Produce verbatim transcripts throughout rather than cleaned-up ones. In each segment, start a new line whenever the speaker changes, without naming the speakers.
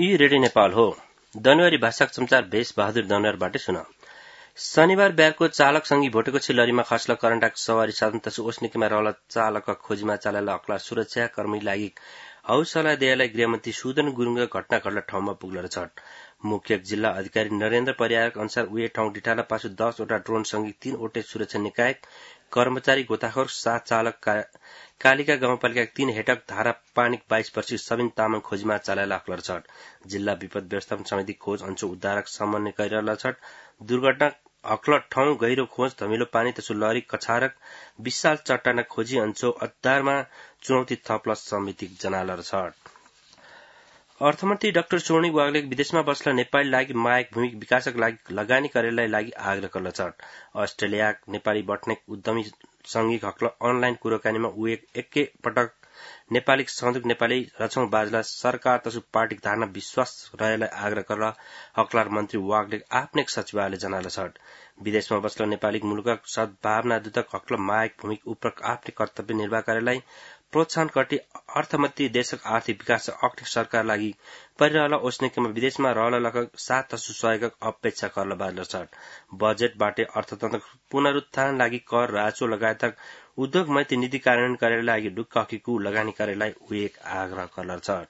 यी रेडियो नेपाल हो। दनवारी भाषाक समाचार भेष बहादुर दनवारबाटै सुन। शनिबार बिहारको चालकसँगी भोटेको छिलरीमा खस्ल करण्टाक सवारी साधन तसु ओस्निकीमा रहल चालक खोजीमा चालेला अक्ला सुरक्षा कर्मी लागि हौसला दिएलाई गृहमन्त्री सुदन गुरुङ घटना घटला ठाउँमा पुग्ल छट। मुख्य जिल्ला अधिकारी नरेन्द्र परियारक अनुसार उहे ठाउँ डिटाला पासु दसवटा ड्रोनसँगै तीनवटै सुरक्षा निकाय कर्मचारी गोताखोर सात चालक का, कालिका गाउँपालिका तीन हेटक धारा पानिक बाइस वर्षीय सबिन तामाङ खोजीमा चालेला अक्लर छट। जिल्ला विपद व्यवस्थापन समिति खोज अंशु उद्धारक समन्वय गरिरहेला छट। दुर्घटना हक्ल ठाउँ गहिरो खोज धमिलो पानी तसु लरी कछारक विशाल चट्टाना खोजी अंशो उद्धारमा चुनौती थप्ल समिति जनालर छट। अर्थमन्त्री डाक्टर सोर्णिक वाग्ले विदेशमा बस्ला नेपाली लागि मायक भूमि विकासक लागि लगानी गरेलाई लागि आग्रह गर्ल छट। अस्ट्रेलिया नेपाली बटनेक उद्यमी संघिक हक्ल अनलाइन कुराकानीमा उहे एकै पटक नेपाली संयुक्त नेपाली रचौं बाजला सरकार तसु पार्टी धारणा विश्वास रहेलाई आग्रह गर्ल हकलार मन्त्री वाग्ले आफ्नै सचिवालयले जनाल छट। विदेशमा बस्ला नेपाली मुलुकक सद्भावना दूतक हक्ल मायक भूमिक उपर आफ्नै कर्तव्य निर्वाह गरेलाई प्रोत्साहन कटी अर्थमन्त्री देशक आर्थिक विकास अक्टिक सरकार लागि परिरहल ओस्नेकीमा विदेशमा रहल लगभग सात तसु सहयोगक अपेक्षा करल बाजल छट। बजेटबाटै अर्थतन्त्र पुनरुत्थान लागि कर राजस्व लगायतक उद्योग मैत्री नीति कार्यान्वयन गरेर लागि ढुक्क हकीकु लगानी गरेलाई उहे आग्रह करल छट।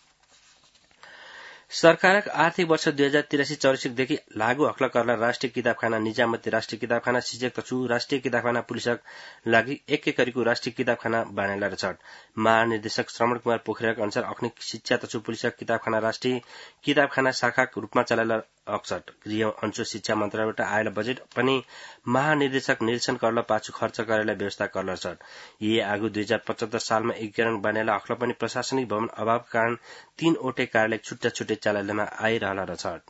सरकारक आर्थिक वर्ष दुई हजार तिरासी चौरासी लागू हक्ल करला राष्ट्रिय किताबखाना निजामती राष्ट्रिय किताबखाना सिजेक तसु राष्ट्रिय किताबखाना पुलिसक लागि एक एक करीको राष्ट्रिय किताबखाना बनाइला छट। महानिर्देशक श्रवण कुमार पोखरेलका अनुसार अग्नि शिक्षा तसु पुलिसक किताबखाना राष्ट्रिय किताबखाना शाखाक रूपमा चलाइला अक्सट। गृह अंशु शिक्षा मन्त्रालयबाट आएला बजेट पनि महानिर्देशक निरीक्षण करल पाछु खर्च गरेला व्यवस्था करल छट। यी आगु दुई हजार पचहत्तर सालमा एकीकरण बनेला अक्ल पनि प्रशासनिक भवन अभावका कारण तीनवटै कार्यालय छुट्टा छुट्टै चलाइलामा आइरहला छट।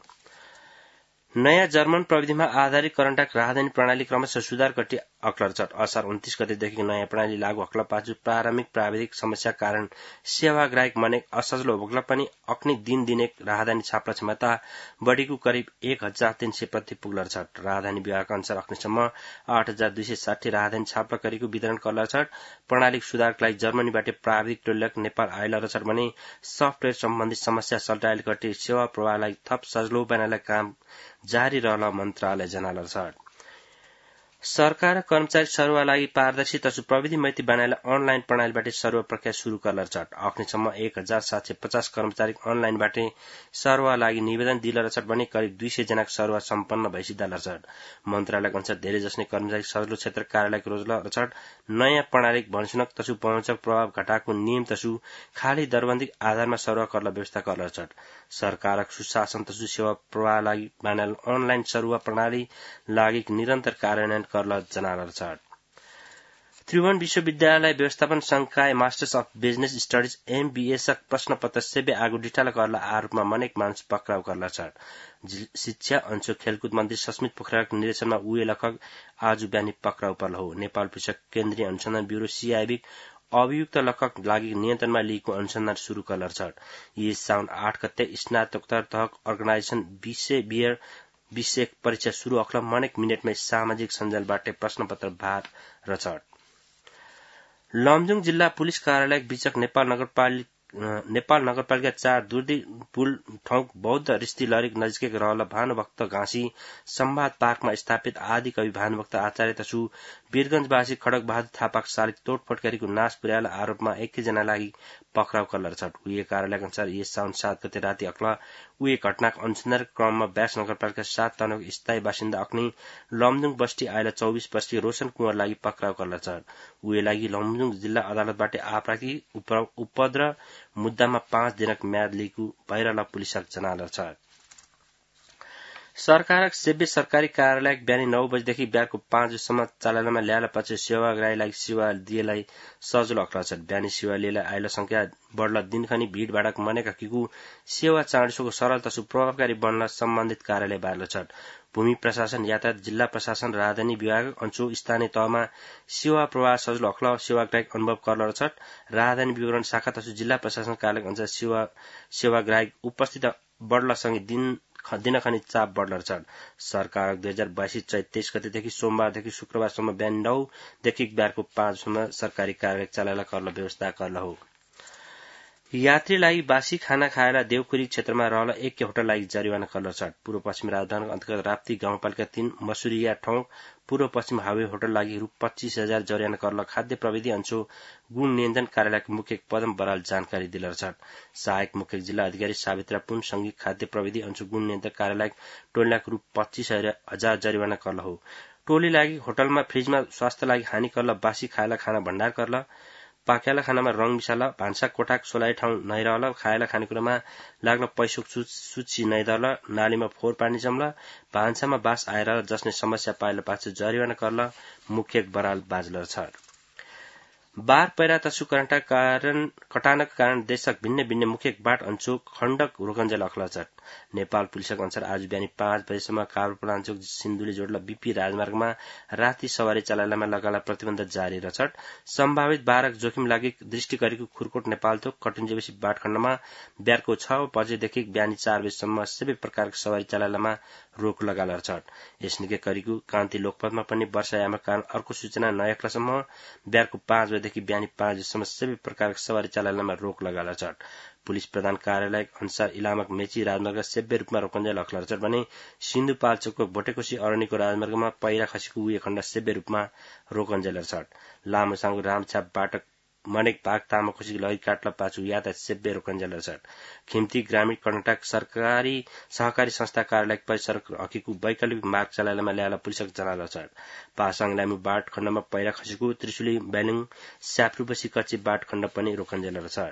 नयाँ जर्मन प्रविधिमा आधारित करण्टाक राहदानी प्रणाली क्रमशः सुधार गति अक्लर छट। असार उन्तीस गतेदेखि नयाँ प्रणाली लागू हक्ल पाछु प्रारम्भिक प्राविधिक समस्या कारण सेवाग्राहक मने असजिलो भोग्ला पनि अक्नि दिन दिने राहदानी छाप्ला क्षमता बढीको करिब एक हजार तीन सय प्रति पुग्लर छट। राहदानी विभागका अनुसार अक्निसम्म आठ हजार दुई सय साठी राहदानी छाप्ला करिको वितरण करल छट। प्रणाली सुधारका लागि जर्मनीबाट प्राविधिक टोलक नेपाल आइलर छट भने सफ्टवेयर सम्बन्धी समस्या सल्टाइल गति सेवा प्रवाहलाई थप सजिलो बनाइला काम जारी रहल मन्त्रालय जनाल छट। सरकार कर्मचारी सरुवा लागि पारदर्शी तसु प्रविधि मैत्री बनाइला अनलाइन प्रणालीबाट सरुवा प्रक्रिया शुरू करल छट। अग्निसम्म एक हजार सात सय पचास कर्मचारी अनलाइनबाट सरुवा लागि निवेदन दिलर छट भने करिब दुई सय जनाको सरुवा सम्पन्न भइसिद्धल छट। मन्त्रालयका अनुसार धेरै जसने कर्मचारी सजिलो क्षेत्र कार्यालयको रोजल छट। नयाँ प्रणाली भनसुनक तसु पहुँचक प्रभाव घटाको नियम तसु खाली दरबन्दी आधारमा सरुवा करल व्यवस्था करल छट। सरकारक सुशासन तसु सेवा प्रवाह लागि बनाइल अनलाइन सरुवा प्रणाली लागि निरन्तर कार्यान्वयन करल जनाल छट। त्रिभुवन विश्वविद्यालय व्यवस्थापन संकाय मास्टर्स अफ बिजनेस स्टडीज एमबीएसक प्रश्न पत्र सेबे आगु डिटाला करला आरोपमा मनेक मानिस पक्राउ करला छट। शिक्षा अंशु खेलकुद मन्त्री सस्मित पोखरेलको निर्देशनमा उहे लखक आज बिहानी पक्राउ पर्ल हो। नेपाल पुलिसक केन्द्रीय अनुसन्धान ब्यूरो सीआईबी अभियुक्त लखक लागि नियन्त्रणमा लिएको अनुसन्धान शुरू करल छट। यी साउन आठ गते स्नातकोत्तर तहक अर्गनाइजेसन विषय बियर विषय परीक्षा शुरू अखल मनेक मिनटमै सामाजिक सञ्जालबाट प्रश्नपत्र भार र छट। लमजुङ जिल्ला पुलिस कार्यालय बीचक नेपाल नगरपालिका नेपाल नगरपालिका चार दुर्दी पुल ठौक बौद्ध रिस्ती लरिक नजिकै रहल भानुभक्त घाँसी सम्वाद पार्कमा स्थापित आदि कवि भानुभक्त आचार्य तसु वीरगंजवासी खडक बहादुर थापाक शारीरिक तोडफोड गरेको नाश पुर्याएला आरोपमा एकैजना लागि पक्राउ करल छट। उही कार्यालयका अनुसार यस साउन सात गते राति अक्ल उही घटनाको अनुसन्धान क्रममा ब्यास नगरपालिका सात तनक स्थायी बासिन्दा अग्नि लमजुङ बस्ती आएला चौबीस वर्षीय रोशन कुँवर लागि पक्राउ करल छट। उही लागि लमजुङ जिल्ला अदालतबाट आपराधिक उपद्रव मुद्दामा पाँच दिनक म्याद लिएको भैरला पुलिसक जनाल छ। सरकारक सेब्बे सरकारी कार्यालय बिहानी नौ बजेदेखि बिहारको पाँच बजेसम्म चालनामा ल्याएला पछि सेवाग्राहीलाई सेवा दिएलाई सजिलो अक्ल छ। बिहानी सेवा लिएला आइला संख्या बढ्ला दिनखनी भीड़ भाड़क मनेका किकु सेवा चाँडसोको सरल तसु प्रभावकारी बन्न सम्बन्धित कार्यालय बार्ल छ। भूमि प्रशासन यातायात जिल्ला प्रशासन राजधानी विभाग अंशु स्थानीय तहमा सेवा प्रवाह सजिलो अख्ल सेवाग्राहक अनुभव करल छ। राजधानी विवरण शाखा तसु जिल्ला प्रशासन कार्यालय अनुसार सेवा सेवाग्राहक उपस्थित बढ्लासँगै दिन दिनखनी चाप बढ्लर छ। सरकार दुई हजार बाइस चैत तेइस गतेदेखि सोमबारदेखि शुक्रबारसम्म बिहान नौदेखि बिहारको पाँचसम्म सरकारी कार्यालय चलाइला करल व्यवस्था करल हो। यात्रीलाई बासी खाना खाएर देवखुरी क्षेत्रमा रहल एक होटल लागि जरिवाना करल छट। पूर्व पश्चिम राजधानी अन्तर्गत राप्ती गाउँपालिका तीन मसुरिया ठाउँ पूर्व पश्चिम हाईवे होटल लागि रु पच्चीस हजार जरिवाना करल खाद्य प्रविधि अंशु गुण नियन्त्रण कार्यालयका मुख्य पदम बराल जानकारी दिलर छट। सहायक मुख्य जिल्ला अधिकारी सावित्रा पुन संघी खाद्य प्रविधि अंशु गुण नियन्त्रण कार्यालय टोलीलाई रु पच्चीस हजार जरिवाना करल हो। टोली लागि होटलमा फ्रिजमा स्वास्थ्य लागि हानि करल बासी खाएला खाना भण्डार करल पाकेला खानामा रंग मिसाल भान्सा कोठाक सोलाइ ठाउँ नै रहल खाएला खानेकुरामा लाग्न पैसोक सूची नै दल नालीमा फोहोर पानी जम्ल भान्सामा बास आएर जसले समस्या पाएल पाछु जरिवाना करल मुख्य बराल बाजलर छ। बार पैरा तसु करन्टा कारण कटानक कारण देशक भिन्न भिन्न मुख्य बाट अंचो खण्डक रोकन्जेल अखला छ। नेपाल पुलिसक अनुसार आज बिहानी पाँच बजेसम्म काभ्रेपलाञ्चोक सिन्धुली जोडला बीपी राजमार्गमा राति सवारी चलाइलामा लगाला प्रतिबन्ध जारी रहछ। सम्भावित बारक जोखिम लागि दृष्टि गरेको खुरकोट नेपालथोक कटिन्जेबेसी बाट खण्डमा बिहारको छ बजेदेखि बिहानी चार बजेसम्म सबै प्रकारको सवारी चलाइलामा रोक लगाला छ। यसनिकै करिको कान्ति लोकपथमा पनि वर्षायामका कारण अर्को सूचना नयक्लासम्म बिहारको पाँच बजेदेखि बिहानी पाँच बजेसम्म सबै प्रकारको सवारी चलाइलामा रोक लगाला छ। पुलिस प्रधान कार्यालय अनुसार इलामक मेची राजमार्ग सेव्य रूपमा रोकन्जेल अखलर छ भने सिन्धुपाल्चोकको भोटेकोशी अरण्यको राजमार्गमा पहिरा खसेको उयो खण्ड सेव्य रूपमा रोकन्जेल छ। लामो साङ्गो रामछाप बाटक मनेक भाग तामाकोशी लही काट्ला पाछु यातायात सेव्य रोकन्जेल छ। खिम्ती ग्रामीण कर्नाटक सरकारी सहकारी संस्था कार्यालय परिसर हकीको वैकल्पिक मार्ग चलाइलामा ल्याला पुलिसक जनाल छ। पासाङ लामु बाट खण्डमा पहिरा खसेको त्रिशुली बैलिङ स्याफ्रुबसी कच्ची बाट खण्ड पनि रोकन्जेल छ।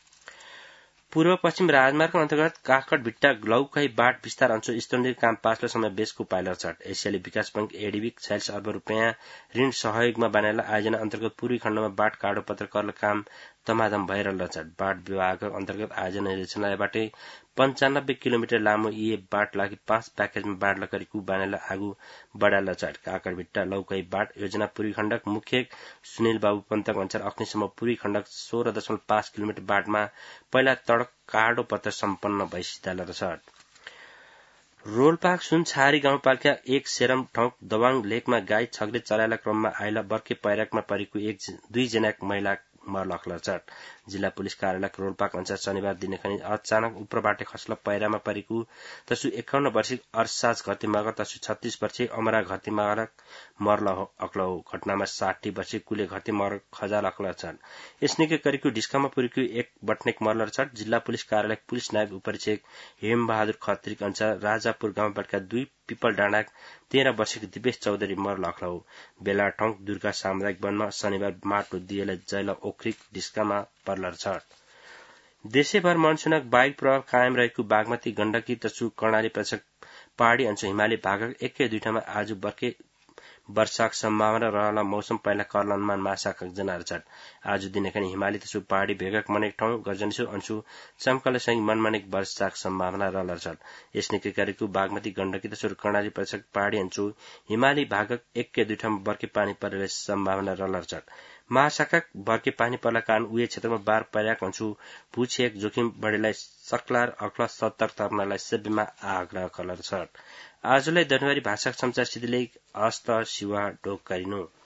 पूर्व पश्चिम राजमार्ग अन्तर्गत काकड भिट्टा लौकाई बाट विस्तार अंशो स्तरीय काम पाँच समय बेसको पाइलर छ। एसियाली विकास बैंक एडीबी छयालिस अर्ब रुपियाँ ऋण सहयोगमा बनाएला आयोजना अन्तर्गत पूर्वी खण्डमा बाट काडो पत्र कर्ल काम तमाधम भइरहल छ। बाट विभाग अन्तर्गत आयोजना निर्देशनालयबाटै पञ्चानब्बे किलोमिटर लामो यी बाट लागि पाँच प्याकेजमा बाट लकरीको बनाएला आगू बढ़ाएला छ। काकड भिट्टा लौकाई बाट योजना पूर्वी खण्डक मुख्य सुनिल बाबु पन्तक अनुसार अग्निसम्म पूर्वी खण्डक सोह्र दशमलव पाँच किलोमिटर बाटमा पहिला तडक काडो पत्र सम्पन्न भइसिदाल छ। रोल्पाक सुनछारी गाउँपालिका एक सेरम ठाउँ दवाङ लेकमा गाई छग्रे चलाएला क्रममा आइला बर्के पैराकमा परेको एक दुई जना महिला मर्लखल छ। जिल्ला पुलिस कार्यालय रोल्पाक अनुसार शनिबार दिनखनि अचानक उपरबाट खस्ल पैरामा परेको तसु एकाउन्न वर्षीय अरसाज घरती मगर तसु छत्तीस वर्षीय अमरा घरती मगर मर्ल अक्ल हो। घटनामा साठी वर्षीय कुले घरती मगर खजाल अक्ल छन्। यसनिकै करिको ढिस्कामा पुरेको एक बटनेक मर्लर छ। जिल्ला पुलिस कार्यालय पुलिस नायब उपरीक्षक हेम बहादुर खत्रीक अनुसार राजापुर गाउँपालिका दुई पिपल डाँडा तेह्र वर्षीय दिपेश चौधरी मर्ल अक्ल हो। बेला ठाउँ दुर्गा सामुदायिक वनमा शनिबार माटो दिएला जैल ओखरिक ढिस्कामा पर्लर छ। देशैभर मनसुनक वायु प्रभाव कायम रहेको बागमती गण्डकी तसु कर्णाली प्रदेशक पहाड़ी अंश हिमाली भागक एकै दुई ठाउँमा आज बर्के वर्षाक सम्भावना रहला मौसम पहिला कर्ल अनुमान महाशाखा जनार छ। आज दिनखनि हिमाली तसु पहाड़ी भेगक मनेक ठाउँ गर्जनसु अंशु चम्कलसँगै मनमनेक वर्षाक सम्भावना रहल छ। यसनिकै गरेको बागमती गण्डकी तसु कर्णाली प्रदेशक पहाड़ी अंशु हिमाली भागक एकै दुई ठाउँमा बर्के पानी पर्ने सम्भावना रहल छ। महाशाखा बर्के पानी पर्ला कारण उयो क्षेत्रमा बार पर्याक अंशु भूक्षेक जोखिम बढेलाई सक्लार अक्ल सतर्क तर्नलाई सेब्यमा आग्रह कलर छ। आजलाई जनवरी भाषा समाचार सिधिले हस्त शिवा डोक गरिनु।